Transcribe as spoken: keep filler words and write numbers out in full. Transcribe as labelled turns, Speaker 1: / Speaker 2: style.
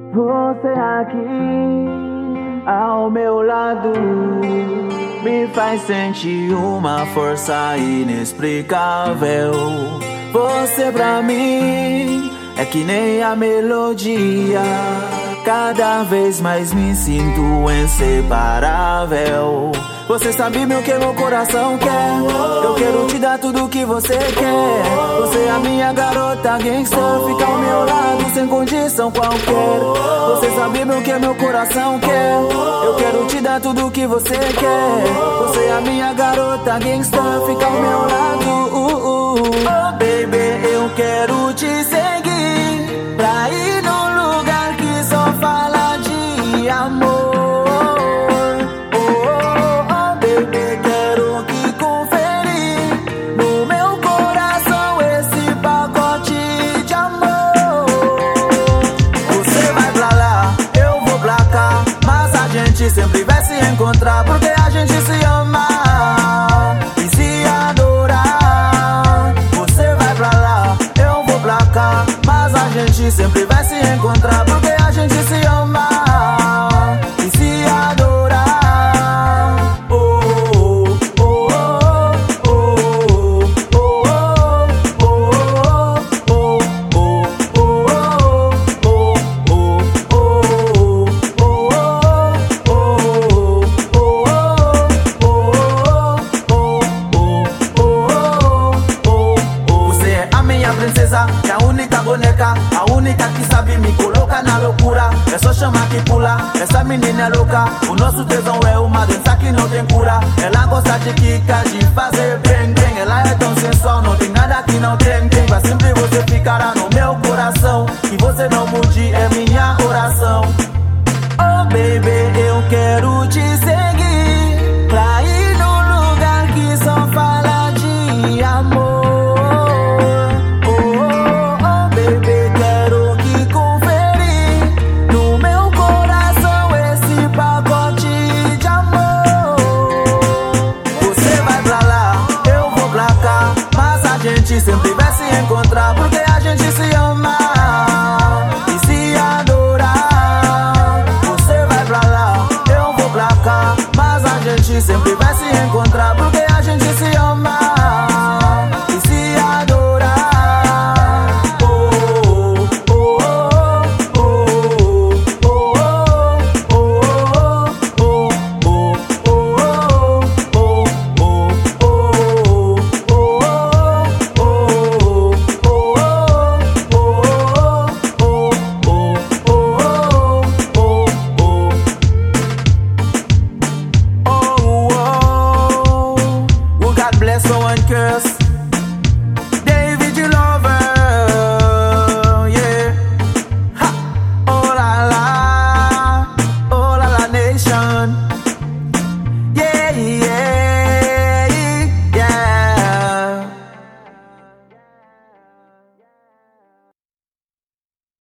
Speaker 1: Você aqui ao meu lado me faz sentir uma força inexplicável. Você pra mim é que nem a melodia, cada vez mais me sinto inseparável. Você sabe meu que meu coração quer, eu quero te dar tudo que você quer. Você é a minha garota gangster, fica ao meu lado sem condição qualquer. Você sabe meu que meu coração quer, eu quero te dar tudo que você quer. Você é a minha garota gangster, fica ao meu lado. uh, uh. Oh baby, eu quero te seguir pra ir num lugar que só fala de amor. Sempre vai se encontrar porque a gente se ama e se adorar. Você vai pra lá, eu vou pra cá, mas a gente sempre vai se encontrar porque a gente se ama e se adorar. Oh, oh, oh, oh, oh, oh, oh, princesa, é a única boneca, a única que sabe me colocar na loucura. É só chamar que pula, essa menina é louca. O nosso tesão é uma doença que não tem cura. Ela gosta de quicar, de fazer bem, bem. Ela é tão sensual, não tem nada que não tem, tem. Pra sempre você ficará no meu coração. Que você não mude, é minha oração. Oh baby, eu quero te seguir pra ir num lugar que só fala de amor. Sempre vai se encontrar porque a gente se ama e se adorar. Você vai pra lá, eu vou pra cá, mas a gente sempre vai se encontrar porque a gente se ama e se adorar. Oh, oh, oh, oh, oh, oh, oh, curse.